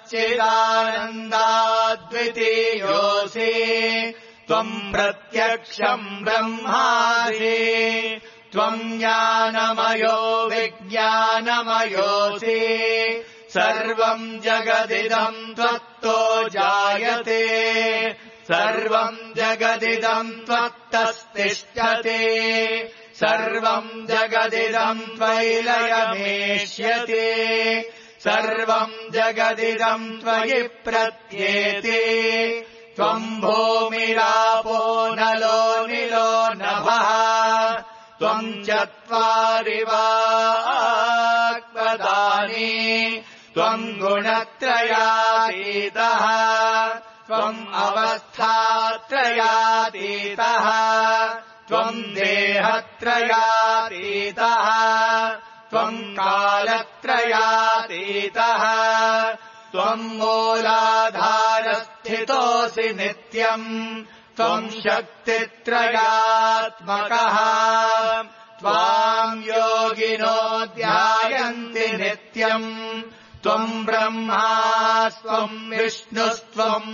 सच्चिदानन्दाद्वितीयोऽसि त्वम् प्रत्यक्षम् ब्रह्मासि त्वम् ज्ञानमयो विज्ञानमयोऽसि सर्वम् जगदिदम् त्वत्तो जायते सर्वम् जगदिदम् त्वत्तस्तिष्ठते सर्वम् जगदिदम् त्वयि लयमेष्यते सर्वम् जगदिदम् त्वयि प्रत्येते त्वम् भूमिरापो नलो निलो नभः त्वम् चत्वारि वाक्पदानि त्वम् गुणत्रयातीतः त्वम् अवस्थात्रयातीतः त्वम् देहत्रयातीतः त्वम् कालत्रयातीतः त्वम् मूलाधारस्थितोऽसि नित्यम् त्वम् शक्तित्रयात्मकः त्वाम् योगिनो ध्यायन्ति नित्यम् त्वम् ब्रह्मा त्वम् विष्णुस्त्वम्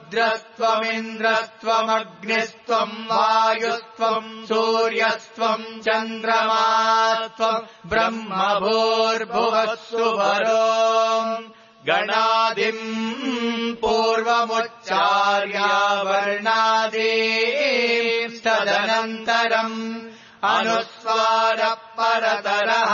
रुद्रस्त्वमिन्द्रस्त्वमग्निस्त्वम् वायुस्त्वम् सूर्यस्त्वम् चन्द्रमास्त्वम् ब्रह्म भूर्भुवः सुवरो गणादिम् पूर्वमुच्चार्यावर्णादीस्तदनन्तरम् अनुस्वारः परतरः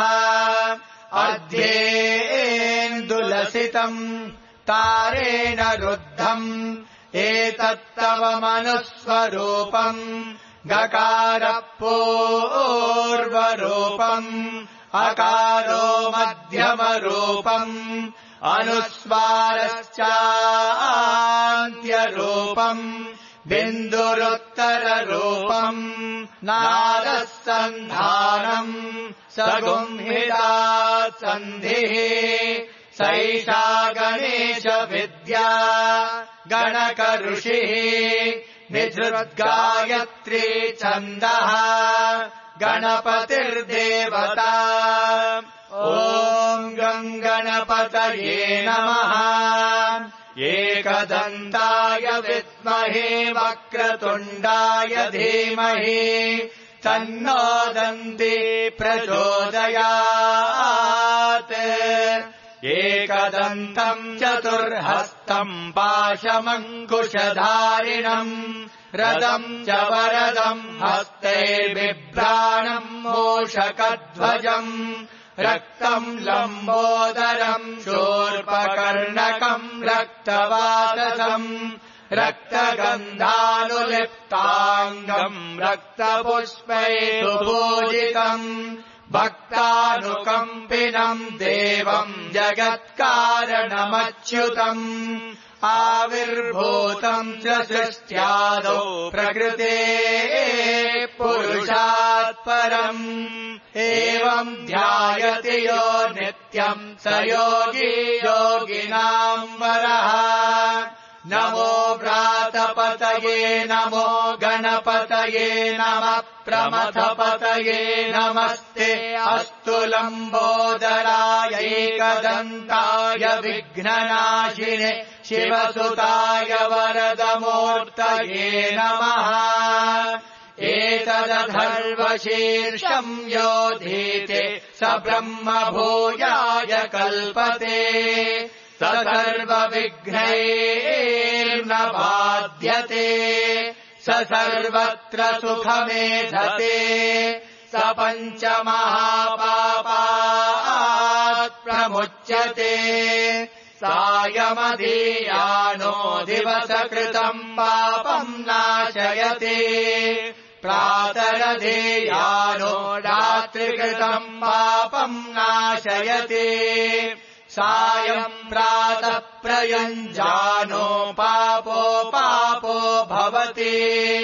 अध्येन्दुलसितम् तारेण रुद्धम् एतत्तव मनुस्वरूपम् गकारः पूर्वरूपम् अकारो मध्यमरूपम् अनुस्वारश्चान्त्यरूपम् बिन्दुरुत्तररूपम् नादः सन्धानम् सगुंहिता सन्धिः सैषा गणेशविद्या गणकऋषिः निधृद्गायत्री छन्दः गणपतिर्देवता ॐ गणपतये नमः एकदन्ताय विद्महे वक्रतुण्डाय धीमहि तन्नो दन्ती प्रचोदयात् एकदन्तम् चतुर्हस्तम् पाशमङ्कुशधारिणम् रदम् च वरदम् हस्तैर्बिभ्राणम् मूषकध्वजम् रक्तम् लम्बोदरम् शूर्पकर्णकम् रक्तवाससम् रक्तगन्धानुलिप्ताङ्गम् रक्तपुष्पैः सुपूजितम् भक्तानुकम्पिनम् देवम् जगत्कारणमच्युतम् आविर्भूतम् च सृष्ट्यादौ प्रकृते पुरुषात् परम् एवम् ध्यायति यो नित्यम् स योगी योगिनाम् वरः नमो व्रातपतये नमो गणपतये नमः प्रमथपतये नमस्ते अस्तु लम्बोदराय एकदन्ताय विघ्ननाशिने शिवसुताय वरदमूर्तये नमः एतदथर्वशीर्षम् योधीते स ब्रह्मभूयाय कल्पते स सर्वविघ्नैर्न बाध्यते स सर्वत्र सुखमेधते स पञ्चमहापापात् प्रमुच्यते सायमधीयानो दिवसकृतम् पापम् नाशयते प्रातरधीयानो रात्रिकृतम् पापम् नाशयते सायम् प्रातः प्रयुञ्जानो पापो भवति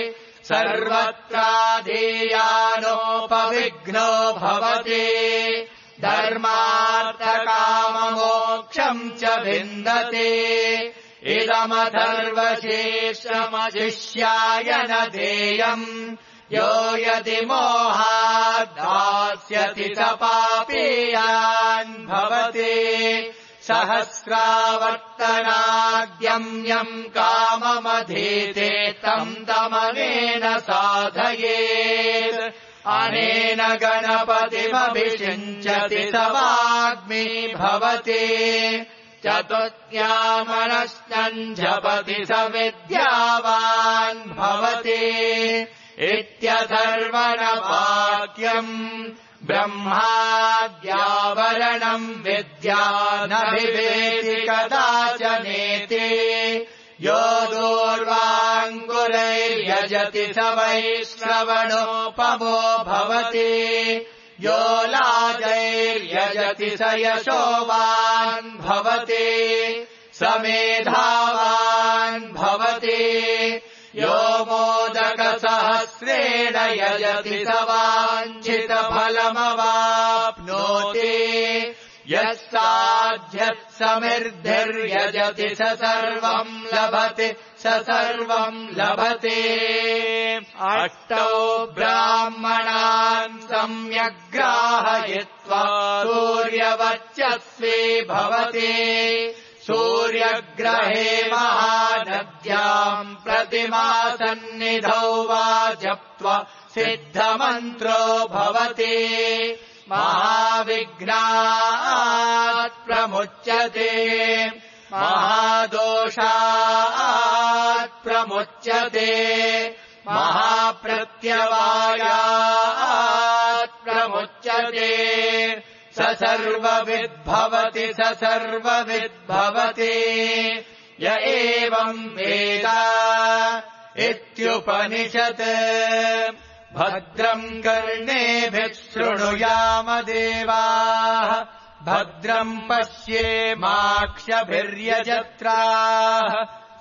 सर्वत्राधीयानोपविघ्नो भवति धर्मार्थकाममोक्षम् च विन्दते इदमथर्वशीर्षमशिष्याय न देयम् यो यदि मोहात् दास्यति स पापीयान् भवति सहस्रावर्तनाद्यम्यम् काममधीते तम् दमनेन साधयेत् अनेन गणपतिमभिषिञ्चति स वाग्मी भवति चतुर्थ्यामनश्चम् जपति स विद्यावान् भवति इत्यथर्वणवाक्यम् ब्रह्माद्यावरणम् विद्या नभिवेति कदाचनेति यो दूर्वाङ्गुरैर्यजति स वैश्रवणोपमो भवति यो लाजैर्यजति स यशोवान् भवति स मेधावान् भवति यो मोदकसहस्रेण यजति स वाञ्छितफलमवाप्नोति यः साध्यः समिर्धिर्यजति स सर्वम् लभते स सर्वम् लभते अष्टौ ब्राह्मणान् सम्यग्राहयित्वा सूर्यवर्चस्वी भवति सूर्यग्रहे महानद्याम् प्रतिमासन्निधौ वा जप्त्वा सिद्धमन्त्रो भवति महाविघ्नात् प्रमुच्यते महादोषात् प्रमुच्यते महाप्रत्यवायात् प्रमुच्यते स सर्वविद्भवति स सर्वविद्भवति य एवम् वेद इत्युपनिषत् भद्रम् कर्णेभिः शृणुयाम देवाः भद्रम् पश्येमाक्षभिर्यजत्राः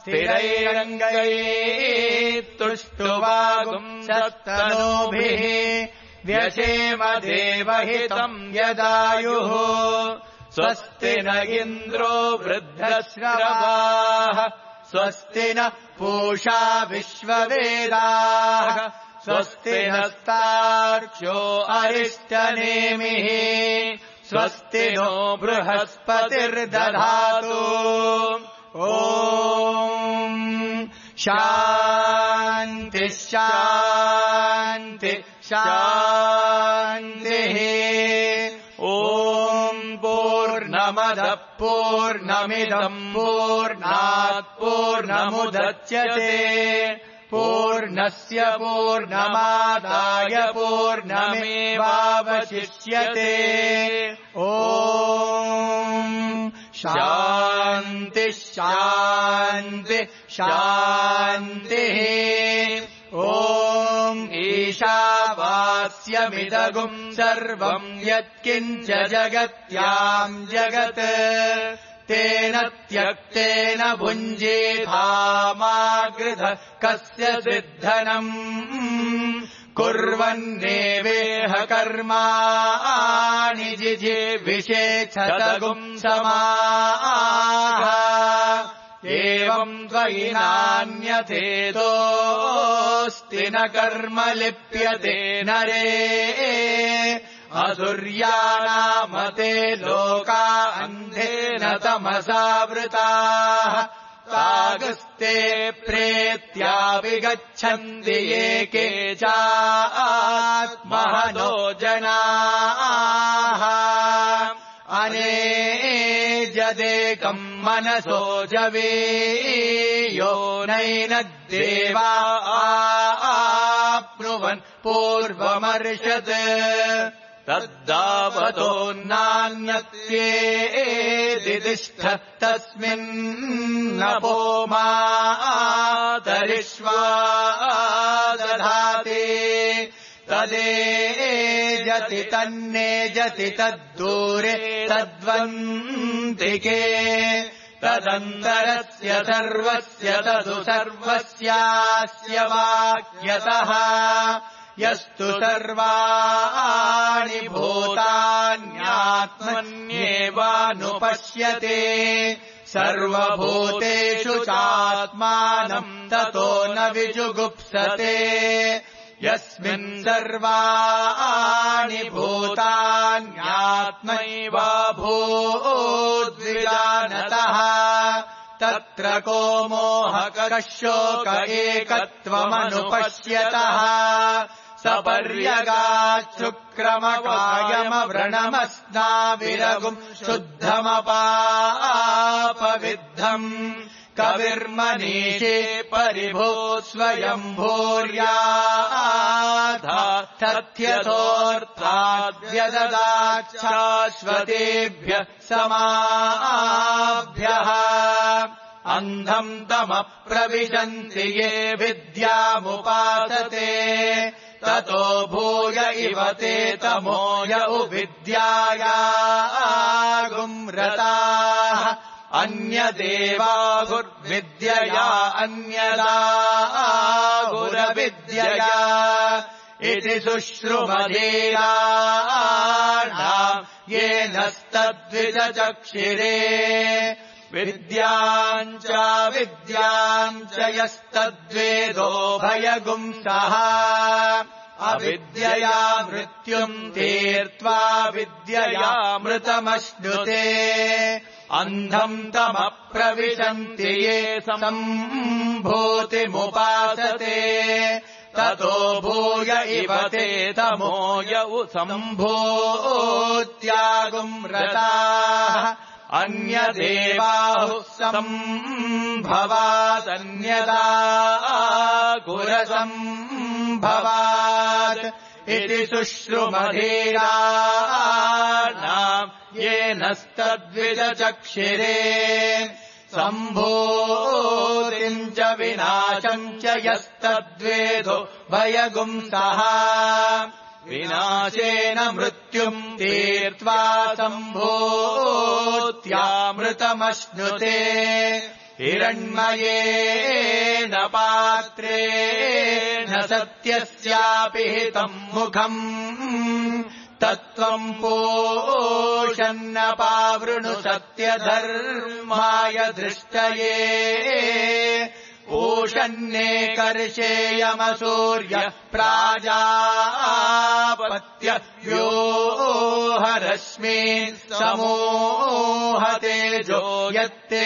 स्थिरैरङ्गैः तुष्टुवागुंसस्तनूभिः व्यशेम देवहितम् यदायुः स्वस्ति न इन्द्रो वृद्धश्रवाः स्वस्ति न पूषा विश्ववेदाः स्वस्ति नस्तार्क्ष्यो अरिष्टनेमिः स्वस्ति नो बृहस्पतिर्दधातु ॐ शान्ति शान्ति शान्तिः। ॐ पूर्णमदः पूर्णमिदम् पूर्णात् पूर्णमुदच्यते पूर्णस्य पूर्णमादाय पूर्णमेवावशिष्यते। ॐ शान्ति शान्ति शान्तिः। ॐ ईशावास्यमिदगुम् सर्वम् यत्किञ्च जगत्याम् जगत् तेन त्यक्तेन भुञ्जीथामागृध कस्य सिद्धनम् कुर्वन्नेवेह कर्माणि जिजीविषेच्छतगुम् समाः। एवम् त्वयि नान्यथेदोऽस्ति न कर्म लिप्यते नरे असुर्यानामते लोका अन्धेन तमसावृताः तागस्ते प्रेत्याभिगच्छन्ति ये केचात्महनो जनाः। अनेजदेकम् मनसो जवेयो नैन देवा आप्नुवन् पूर्वमर्षत् तद्दावतो नान्यत्येदिष्ठ तस्मिन्नपो मातरिष्वा दधाति तदेजति तन्नेजति तद्दूरे तद्वन्तिके तदन्तरस्य सर्वस्य तदु सर्वस्यास्य वाक्यतः यस्तु सर्वाणि भूतान्यात्मन्येवानुपश्यते सर्वभूतेषु चात्मानम् ततो न विजुगुप्सते यस्मिन् सर्वाणि भूतान्यात्मैवाभूद्विजानतः तत्र को मोहकः शोक एकत्वमनुपश्यतः सपर्यगाच्छुक्रमकायमव्रणमस्नाविरगुम् शुद्धमपापविद्धम् कविर्मनीषे परिभो स्वयम्भूर्याधा तथ्यथोऽर्थाद्व्यददाच्छाश्वतेभ्यः समाभ्यः अन्धम् तमप्रविशन्ति ये विद्यामुपासते ततो भूय इव ते तमोय उविद्यायागुम्रताः अन्यदेवाहुर्विद्यया अन्यदाहुरविद्यया इति शुश्रुमधीराणाम् येनस्तद्विजचक्षिरे विद्याम् च यस्तद्वेदो भयगुंसः अविद्यया मृत्युम् तीर्त्वा विद्ययामृतमश्नुते अन्धम् तमप्रविशन्ति ये सम्भूतिमुपासते ततो भूय इव ते तमोय सम्भूत्यागुम्रताः अन्यदेवाहुः सम्भवादन्यदागुरसम्भवात् इति शुश्रुमधीराणाम् येनस्तद्विजचक्षिरे सम्भूतिम् च विनाशम् च यस्तद्वेदो भयगुंसः विनाशेन मृत्युम् तीर्त्वा सम्भूत्यामृतमश्नुते हिरण्मयेन पात्रेण सत्यस्यापि हितम् मुखम् तत्त्वम् पोषन्नपावृणु सत्यधर्माय दृष्टये पूषन्ने कर्षेयमसूर्य प्राजापत्य व्योहरश्मीन् समूहतेजो यत्ते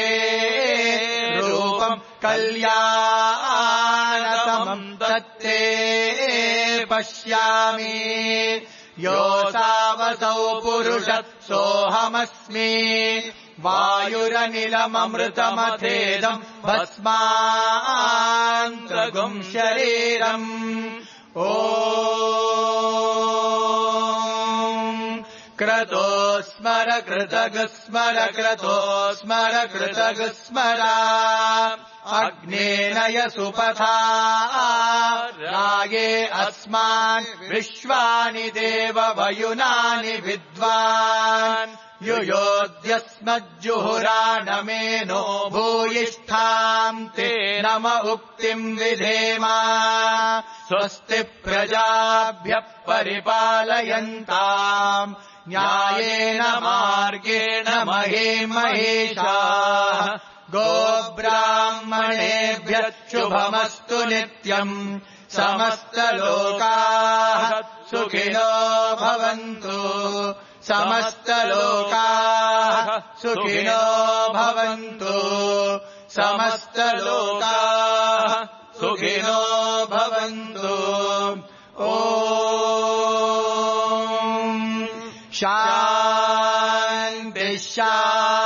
रूपम् कल्याणतमम् तत्ते पश्यामि योऽसावसौ पुरुषः सोऽहमस्मि वायुरनिलममृतमथेदम् भस्मान्तगुम् शरीरम् ॐ क्रतो स्मर कृतगस्मर क्रतो स्मर कृतगस्मरा अग्नेनय सुपथा राये अस्मान् विश्वानि देव वयुनानि विद्वान् युयोध्यस्मज्जुहुराणमेनो भूयिष्ठाम् ते नम उक्तिम् विधेम स्वस्ति प्रजाभ्यः परिपालयन्ताम् न्यायेन मार्गेण महेशाः गोब्राह्मणेभ्यः शुभमस्तु नित्यम् समस्तलोकाः सुखिनो भवन्तु समस्तलोकाः सुखिनो भवन्तु समस्तलोकाः सुखिनो भवन्तु ॐ शान्ति शान्ति